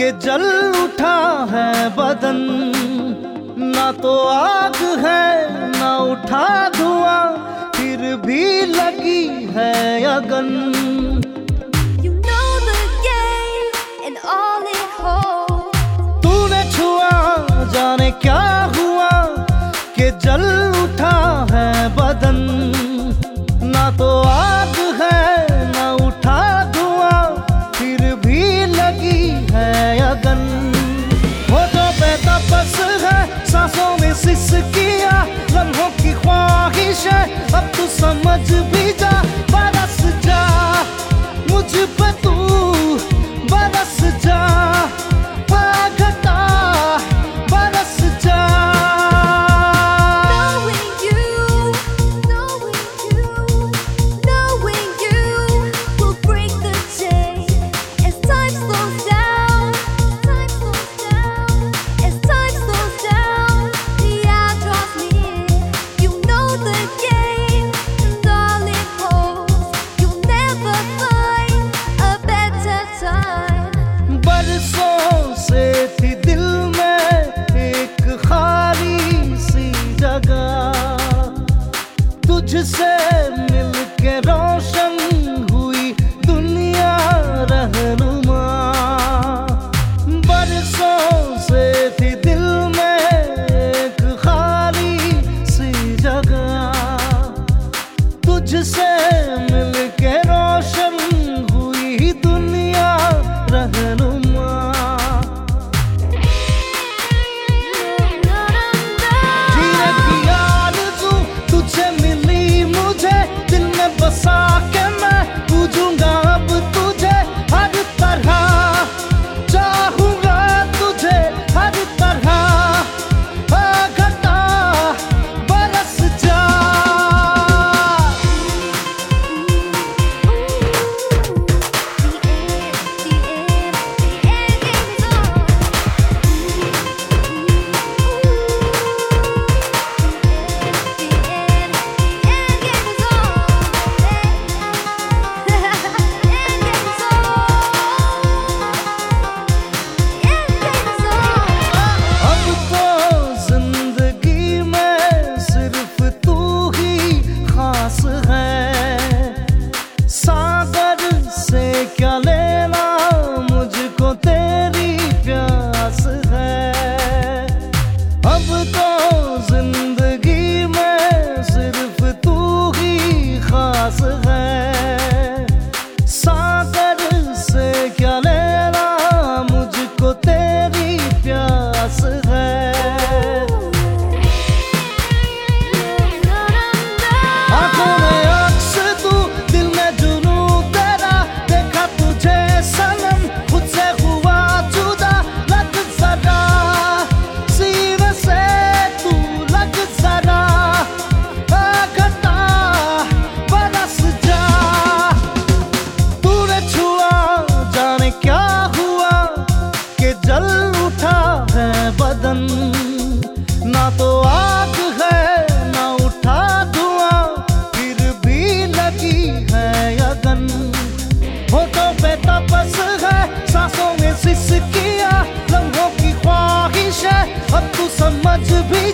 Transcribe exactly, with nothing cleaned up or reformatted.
के जल उठा है बदन, ना तो आग है ना उठा धुआं, फिर भी लगी है अगन। You know the game and all it holds. तूने छुआ जाने क्या हुआ कि जल उठा है बदन, ना तो आग है ना उठा धुआं, फिर भी लगी है अगन। होठों पे तपस है, सांसों में सिसकियां, लम्हों की ख्वाहिश है, अब तू समझ भी जा। बरस जा मुझ पे तू, बरस जा घटा बरस जा। Knowing you, knowing you, knowing you will break the chain as time slows down, time slows down, as time slows down. The hour draws near. You know the game and all it holds. You'll never find a better time. बरसों से थी दिल में एक खाली सी जगह, तुझसे मिलके रोशन हुई दुनिया रहनुमा। बरसों से थी दिल में एक खाली सी जगह, तुझसे मिलके रोशन हुई दुनिया रहनुमा। जीने की आरज़ू तुझे मिली मुझे, दिल में बसा के मैं पूजूंगा अब तुझे हर तरह, चाहूंगा तुझे हर तरह। घटा बरस जा। अब तो जिंदगी में सिर्फ तू ही खास है, सागर से क्या लेना मुझको तेरी प्यास है। अब तो जिंदगी में सिर्फ तू ही खास है, सागर से क्या लेना मुझको तेरी प्यास है। आंखों में अक्स तू, दिल में जुनू तेरा, देखा तुझे सनम खुद से हुआ जुदा। लग जरा सीने से तू, लग जरा घटा बरस जा। तूने छुआ जाने क्या हुआ कि जल उठा है बदन, ना तो आग है ना उठा धुआं, फिर भी लगी है अगन। होठों पे तपस है, सांसों में सिसकियां, लम्हों की ख्वाहिश है, अब तू समझ भी